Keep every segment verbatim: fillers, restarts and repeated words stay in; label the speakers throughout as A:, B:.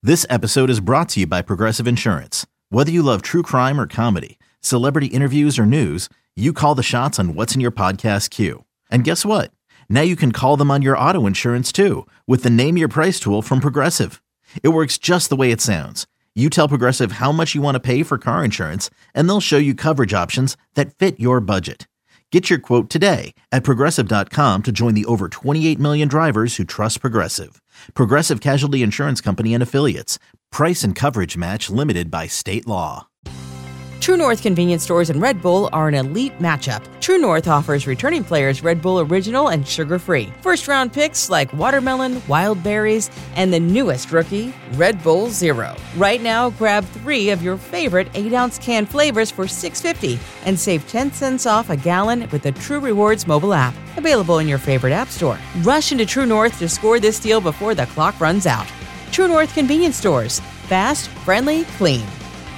A: This episode is brought to you by Progressive Insurance. Whether you love true crime or comedy, celebrity interviews or news, you call the shots on what's in your podcast queue. And guess what? Now you can call them on your auto insurance too with the Name Your Price tool from Progressive. It works just the way it sounds. You tell Progressive how much you want to pay for car insurance, and they'll show you coverage options that fit your budget. Get your quote today at Progressive dot com to join the over twenty-eight million drivers who trust Progressive. Progressive Casualty Insurance Company and Affiliates. Price and coverage match limited by state law.
B: True North convenience stores and Red Bull are an elite matchup. True North offers returning players Red Bull Original and sugar-free. First-round picks like watermelon, wild berries, and the newest rookie, Red Bull Zero. Right now, grab three of your favorite eight-ounce can flavors for six dollars and fifty cents and save ten cents off a gallon with the True Rewards mobile app. Available in your favorite app store. Rush into True North to score this deal before the clock runs out. True North convenience stores. Fast, friendly, clean.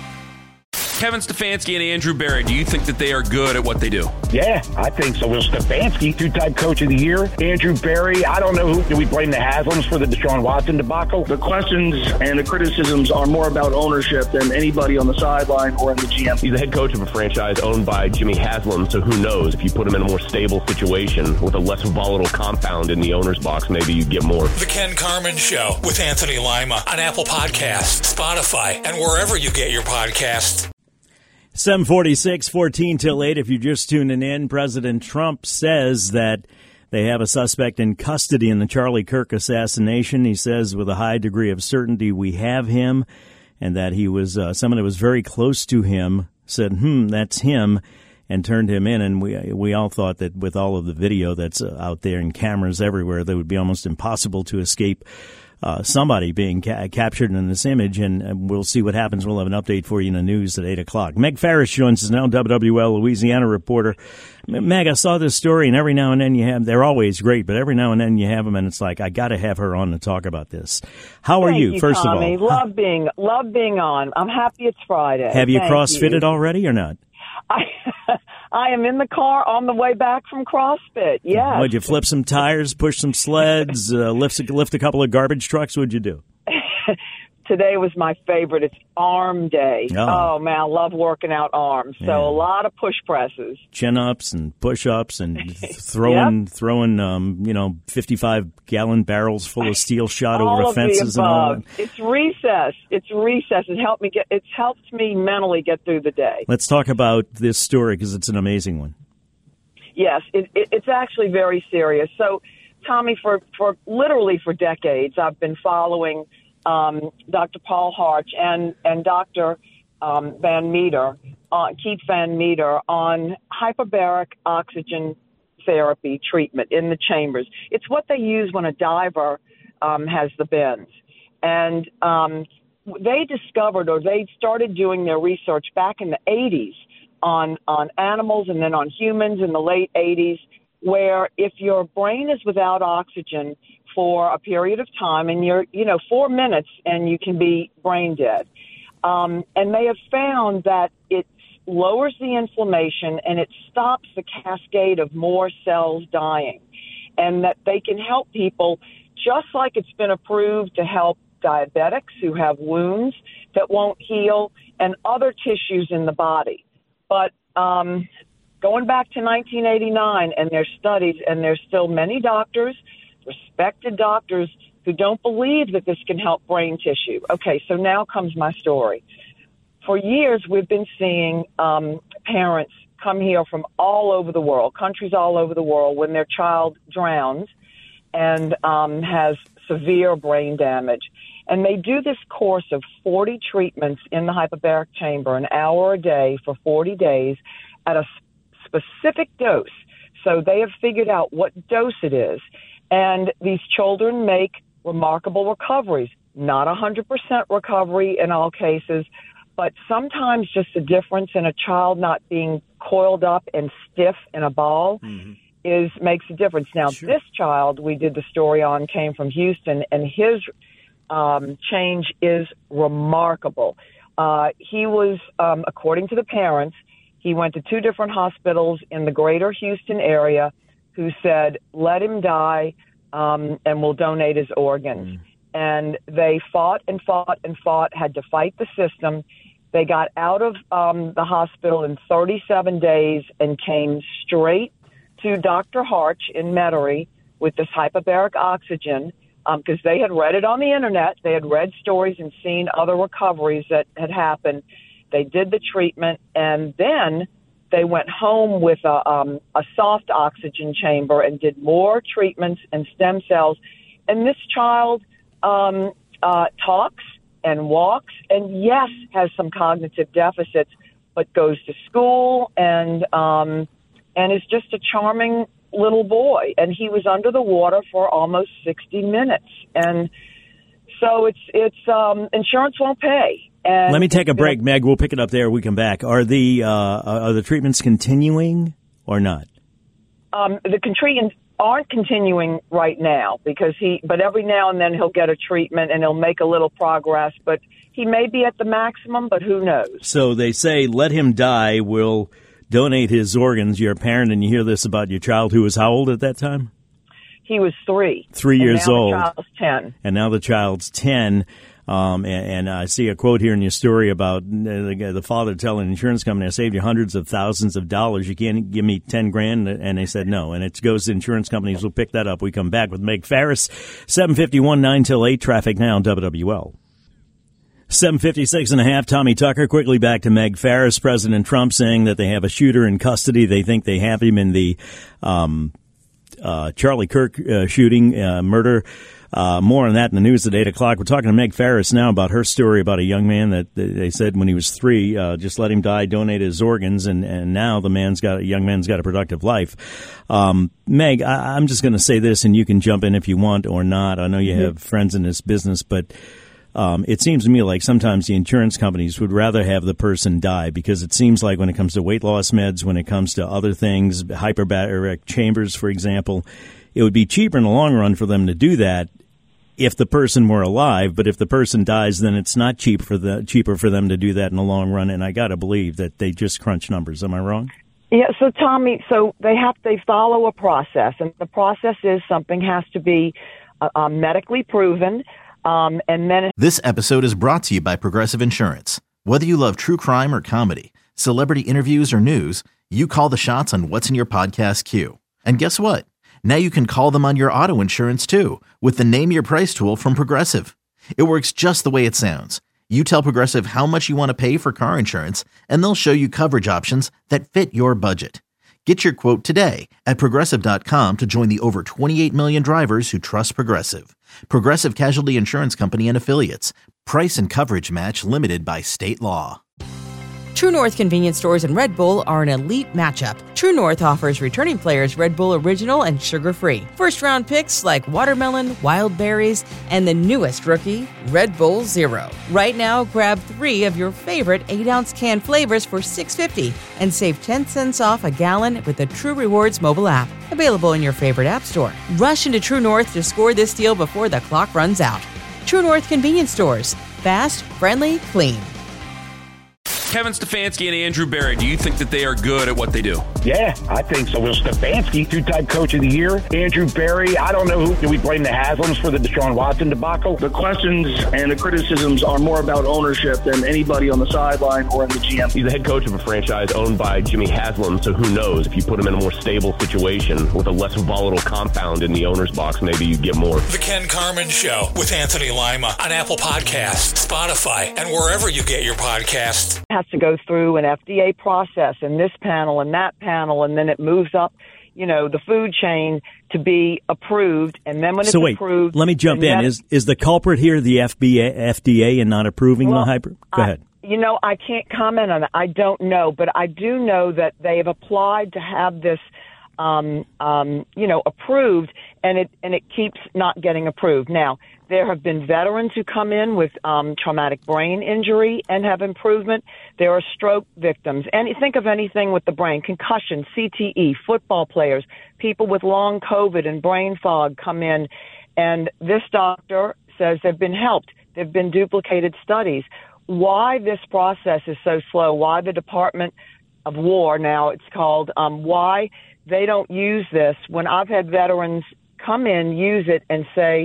C: Kevin Stefanski and Andrew Berry, do you think that they are good at what they do?
D: Yeah, I think so. Will Stefanski, two-time coach of the year. Andrew Berry, I don't know who. Do we blame the Haslams for the Deshaun Watson debacle?
E: The questions and the criticisms are more about ownership than anybody on the sideline or in the G M.
F: He's the head coach of a franchise owned by Jimmy Haslam, so who knows? If you put him in a more stable situation with a less volatile compound in the owner's box, maybe you get more.
G: The Ken Carman Show with Anthony Lima on Apple Podcasts, Spotify, and wherever you get your podcasts.
H: seven forty-six, fourteen till eight. If you're just tuning in, President Trump says that they have a suspect in custody in the Charlie Kirk assassination. He says with a high degree of certainty we have him, and that he was uh, someone that was very close to him said, hmm, that's him, and turned him in. And we we all thought that with all of the video that's uh, out there and cameras everywhere, that would be almost impossible to escape Uh, somebody being ca- captured in this image, and uh, we'll see what happens. We'll have an update for you in the news at eight o'clock. Meg Farris joins us now, W W L Louisiana reporter. Meg, I saw this story, and every now and then you have, they're always great, but every now and then you have them, and it's like, I got to have her on to talk about this. How are
I: Thank
H: you,
I: you,
H: first
I: Tommy.
H: of all?
I: Love being, love being on. I'm happy it's Friday.
H: Have you
I: Thank
H: CrossFitted
I: you.
H: already or not?
I: I, I am in the car on the way back from CrossFit, yes.
H: Would you flip some tires, push some sleds, uh, lift, lift a couple of garbage trucks? What'd you do?
I: Today was my favorite. It's arm day.
H: Oh.
I: Oh, man, I love working out arms. So
H: Yeah.
I: a lot of push presses.
H: Chin-ups and push-ups and throwing,
I: Yep.
H: throwing, um, you know, fifty-five gallon barrels full of steel shot
I: all
H: over
I: of
H: fences
I: the
H: and all
I: above.
H: that.
I: It's recess. It's recess. It helped me get. It's helped me mentally get through the day.
H: Let's talk about this story because it's an amazing one.
I: Yes, it, it, it's actually very serious. So, Tommy, for, for literally for decades, I've been following um, Doctor Paul Harch and, and Doctor Um, Van Meter, uh, Keith Van Meter, on hyperbaric oxygen therapy treatment in the chambers. It's what they use when a diver um, has the bends. And um, they discovered, or they started doing their research back in the eighties on, on animals and then on humans in the late eighties, where if your brain is without oxygen for a period of time, and you're, you know, four minutes and you can be brain dead. Um, and they have found that it lowers the inflammation and it stops the cascade of more cells dying, and that they can help people just like it's been approved to help diabetics who have wounds that won't heal and other tissues in the body. But um, going back to nineteen eighty-nine and their studies, and there's still many doctors, respected doctors, who don't believe that this can help brain tissue. Okay, so now comes my story. For years, we've been seeing um, parents come here from all over the world, countries all over the world, when their child drowns and um, has severe brain damage. And they do this course of forty treatments in the hyperbaric chamber, an hour a day for forty days at a specific dose. So they have figured out what dose it is. And these children make remarkable recoveries, not one hundred percent recovery in all cases, but sometimes just a difference in a child not being coiled up and stiff in a ball mm-hmm. is makes a difference. Now, sure. This child we did the story on came from Houston, and his um, change is remarkable. Uh, he was, um, according to the parents, he went to two different hospitals in the greater Houston area who said, let him die, um, and we'll donate his organs. Mm. and they fought and fought and fought, had to fight the system. They got out of um, the hospital in thirty-seven days and came straight to Doctor Harch in Metairie with this hyperbaric oxygen because um, they had read it on the internet. They had read stories and seen other recoveries that had happened. They did the treatment, and then they went home with a, um, a soft oxygen chamber and did more treatments and stem cells. And this child um, uh, talks and walks and, yes, has some cognitive deficits, but goes to school and um, and is just a charming little boy. And he was under the water for almost sixty minutes. And so it's it's um, insurance won't pay. And
H: let me take a break, Meg. We'll pick it up there. We come back. Are the uh, are the treatments continuing or not?
I: Um, the treatments aren't continuing right now because he. But every now and then he'll get a treatment and he'll make a little progress. But he may be at the maximum, but who knows? So
H: they say, let him die. We'll donate his organs. You're a parent, and you hear this about your child who was how old at that time?
I: He was three.
H: Three years
I: and now
H: old.
I: The child's ten.
H: And now the child's ten. Um, and, and I see a quote here in your story about the, the father telling an insurance company, I saved you hundreds of thousands of dollars. You can't give me ten grand. And they said no. And it goes to insurance companies. We'll pick that up. We come back with Meg Farris, seven fifty-one, nine till eight, traffic now, W W L. seven fifty-six and a half, Tommy Tucker. Quickly back to Meg Farris. President Trump saying that they have a shooter in custody. They think they have him in the um, uh, Charlie Kirk uh, shooting, uh, murder. Uh, more on that in the news at eight o'clock. We're talking to Meg Farris now about her story about a young man that they said when he was three, uh, just let him die, donated his organs, and, and now the man's got a young man's got a productive life. Um, Meg, I, I'm just going to say this, and you can jump in if you want or not. I know you have mm-hmm. friends in this business, but um, it seems to me like sometimes the insurance companies would rather have the person die because it seems like when it comes to weight loss meds, when it comes to other things, hyperbaric chambers, for example, it would be cheaper in the long run for them to do that if the person were alive, but if the person dies, then it's not cheap for the cheaper for them to do that in the long run. And I got to believe that they just crunch numbers. Am I wrong?
I: Yeah. So Tommy, so they have they follow a process, and the process is something has to be uh, uh, medically proven, um, and then.
A: This episode is brought to you by Progressive Insurance. Whether you love true crime or comedy, celebrity interviews or news, you call the shots on what's in your podcast queue. And guess what? Now you can call them on your auto insurance, too, with the Name Your Price tool from Progressive. It works just the way it sounds. You tell Progressive how much you want to pay for car insurance, and they'll show you coverage options that fit your budget. Get your quote today at Progressive dot com to join the over twenty-eight million drivers who trust Progressive. Progressive Casualty Insurance Company and Affiliates. Price and coverage match limited by state law.
B: True North convenience stores and Red Bull are an elite matchup. True North offers returning players Red Bull Original and sugar-free. First-round picks like watermelon, wild berries, and the newest rookie, Red Bull Zero. Right now, grab three of your favorite eight-ounce can flavors for six dollars and fifty cents and save ten cents off a gallon with the True Rewards mobile app. Available in your favorite app store. Rush into True North to score this deal before the clock runs out. True North convenience stores. Fast, friendly, clean.
C: Kevin Stefanski and Andrew Berry, do you think that they are good at what they do?
D: Yeah, I think so. Will Stefanski, two-time coach of the year. Andrew Berry, I don't know who. Do we blame the Haslams for the Deshaun Watson debacle?
E: The questions and the criticisms are more about ownership than anybody on the sideline or in the G M.
F: He's the head coach of a franchise owned by Jimmy Haslam, so who knows? If you put him in a more stable situation with a less volatile compound in the owner's box, maybe you get more.
G: The Ken Carman Show with Anthony Lima on Apple Podcasts, Spotify, and wherever you get your podcasts.
I: Has to go through an F D A process and this panel and that panel, and then it moves up, you know, the food chain to be approved. And then when
H: so
I: it's
H: wait,
I: approved,
H: let me jump in. Is is the culprit here the F D A, F D A and not approving
I: well,
H: the hyper? Go
I: I,
H: ahead.
I: You know, I can't comment on that. I don't know, but I do know that they have applied to have this, um, um, you know, approved, and it and it keeps not getting approved. Now, there have been veterans who come in with um, traumatic brain injury and have improvement. There are stroke victims. And think of anything with the brain, concussion, C T E, football players, people with long COVID and brain fog come in. And this doctor says they've been helped. They've been duplicated studies. Why this process is so slow, why the Department of War, now it's called, um, why they don't use this when I've had veterans come in, use it, and say,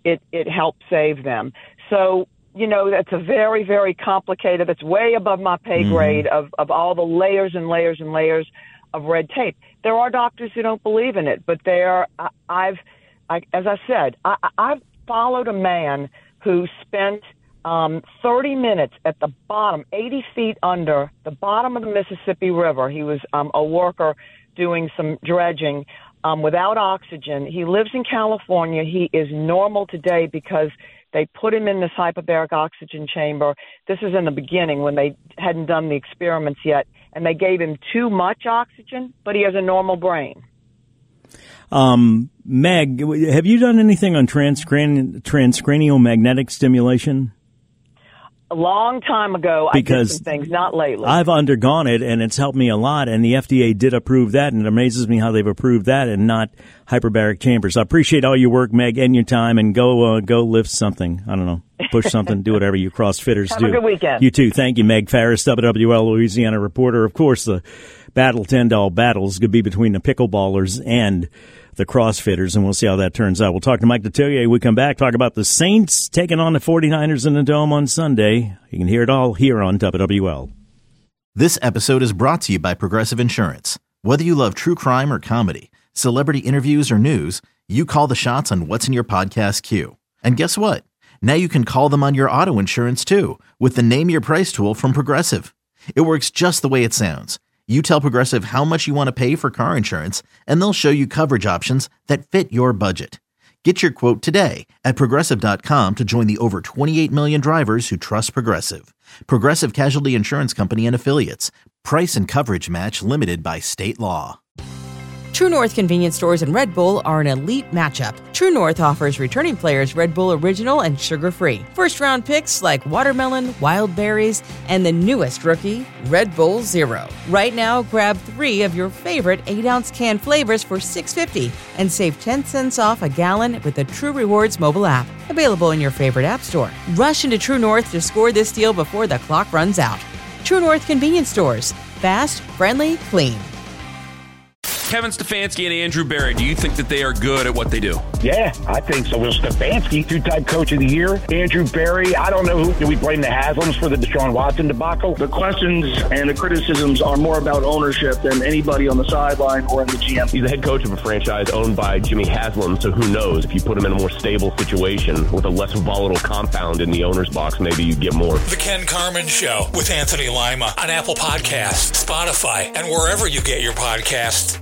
I: it, it helped save them. So, you know, that's a very, very complicated, that's way above my pay grade mm-hmm. of, of all the layers and layers and layers of red tape. There are doctors who don't believe in it, but there, I, I've, I, as I said, I, I've followed a man who spent um, thirty minutes at the bottom, eighty feet under the bottom of the Mississippi River. He was um, a worker doing some dredging um, without oxygen. He lives in California. He is normal today because they put him in this hyperbaric oxygen chamber. This is in the beginning when they hadn't done the experiments yet, and they gave him too much oxygen, but he has a normal brain.
H: Um, Meg, have you done anything on transcranial, transcranial magnetic stimulation?
I: A long time ago,
H: because
I: I did some things, not lately.
H: I've undergone it, and it's helped me a lot, and the F D A did approve that, and it amazes me how they've approved that and not hyperbaric chambers. I appreciate all your work, Meg, and your time, and go uh, go lift something. I don't know, push something, do whatever you CrossFitters
I: Have
H: do.
I: Have a good weekend.
H: You too. Thank you, Meg Farris, W W L Louisiana reporter. Of course, the battle, ten-doll battles could be between the pickleballers and the CrossFitters, and we'll see how that turns out. We'll talk to Mike Detillier. We come back, talk about the Saints taking on the forty-niners in the Dome on Sunday. You can hear it all here on W W L.
A: This episode is brought to you by Progressive Insurance. Whether you love true crime or comedy, celebrity interviews or news, you call the shots on what's in your podcast queue. And guess what? Now you can call them on your auto insurance too with the Name Your Price tool from Progressive. It works just the way it sounds. You tell Progressive how much you want to pay for car insurance, and they'll show you coverage options that fit your budget. Get your quote today at Progressive dot com to join the over twenty-eight million drivers who trust Progressive. Progressive Casualty Insurance Company and Affiliates. Price and coverage match limited by state law.
B: True North convenience stores and Red Bull are an elite matchup. True North offers returning players Red Bull Original and sugar-free. First-round picks like watermelon, wild berries, and the newest rookie, Red Bull Zero. Right now, grab three of your favorite eight-ounce can flavors for six dollars and fifty cents and save ten cents off a gallon with the True Rewards mobile app. Available in your favorite app store. Rush into True North to score this deal before the clock runs out. True North convenience stores. Fast, friendly, clean.
C: Kevin Stefanski and Andrew Berry, do you think that they are good at what they do?
D: Yeah, I think so. Will Stefanski, two-time coach of the year. Andrew Berry, I don't know who. Do we blame the Haslams for the Deshaun Watson debacle?
E: The questions and the criticisms are more about ownership than anybody on the sideline or in the G M.
F: He's the head coach of a franchise owned by Jimmy Haslam, so who knows? If you put him in a more stable situation with a less volatile compound in the owner's box, maybe you get more.
G: The Ken Carman Show with Anthony Lima on Apple Podcasts, Spotify, and wherever you get your podcasts.